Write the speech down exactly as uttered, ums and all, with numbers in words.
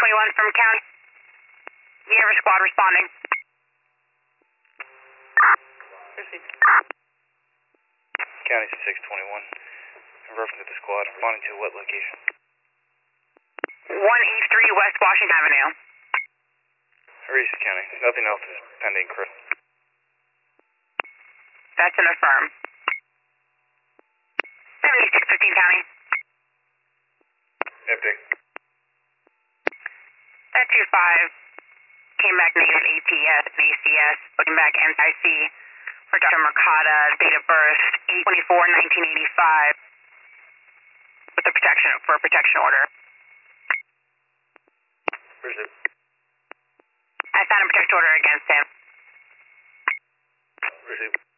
twenty-one from County. Universe Squad responding. County six twenty-one. Converting to the squad. Responding to what location? one eighty-three West Washington Avenue. Reese County. Nothing else is pending, Chris. That's an affirm. seventy-six fifteen County. Epic. That two five came back negative A T S and A C S. Looking back N I C for Doctor Mercado, date of birth eight twenty-four nineteen eighty-five with a protection for a protection order. Where's it? I found a protection order against him. Where's it?